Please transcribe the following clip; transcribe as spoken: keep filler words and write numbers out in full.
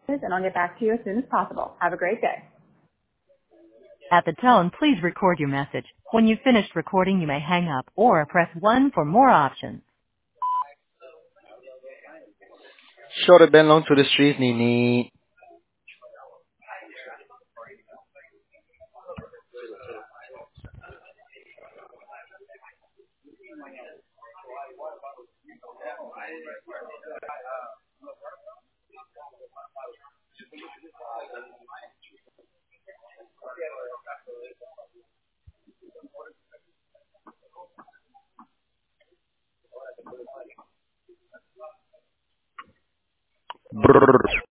and I'll get back to you as soon as possible. Have a great day. At the tone, please record your message. When you've finished recording, you may hang up or press one for more options. Shorter been long to the streets, Nini. Brrr.